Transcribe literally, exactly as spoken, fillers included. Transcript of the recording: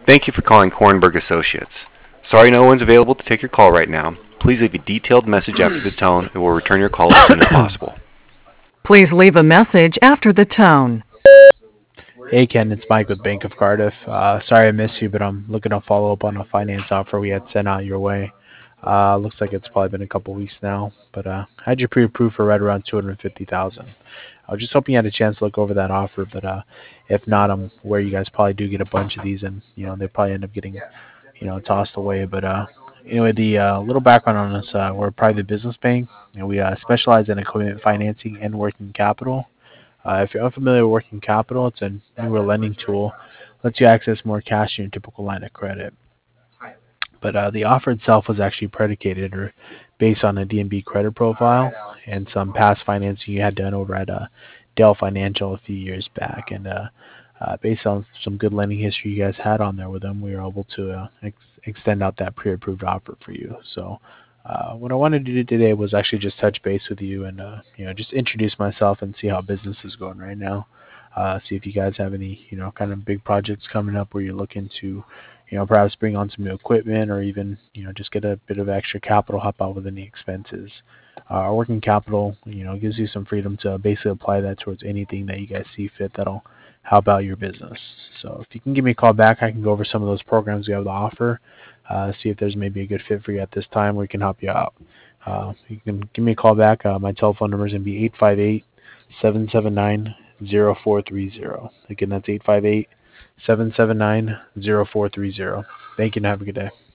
Thank you for calling Kornberg Associates. Sorry no one's available to take your call right now. Please leave a detailed message after the tone and we'll return your call as soon as possible. Please leave a message after the tone. Hey Ken, it's Mike with Bank of Cardiff. Uh, sorry I missed you, but I'm looking to follow up on a finance offer we had sent out your way. Uh, looks like it's probably been a couple weeks now, but uh, I had you pre-approved for right around two hundred fifty thousand. I was just hoping you had a chance to look over that offer, but uh, if not, I'm aware you guys probably do get a bunch of these, and you know they probably end up getting you know tossed away. But uh, anyway, the uh, little background on us: uh, we're a private business bank, and we uh, specialize in equipment financing and working capital. Uh, if you're unfamiliar with working capital, it's a newer lending tool. Lets you access more cash in your typical line of credit. But uh, the offer itself was actually predicated or based on a D N B credit profile and some past financing you had done over at uh, Dell Financial a few years back. And uh, uh, based on some good lending history you guys had on there with them, we were able to uh, ex- extend out that pre-approved offer for you. So uh, what I wanted to do today was actually just touch base with you and uh, you know just introduce myself and see how business is going right now. Uh, see if you guys have any you know kind of big projects coming up where you're looking to you know perhaps bring on some new equipment or even you know just get a bit of extra capital, help out with any expenses. Uh, our working capital you know gives you some freedom to basically apply that towards anything that you guys see fit that'll help out your business. So if you can give me a call back, I can go over some of those programs we have to offer, uh, see if there's maybe a good fit for you at this time where we can help you out. Uh, you can give me a call back. Uh, my telephone number is going to be eight five eight, seven seven nine, zero four three zero. Again, that's eight five eight, seven seven nine, zero four three zero. Thank you and have a good day.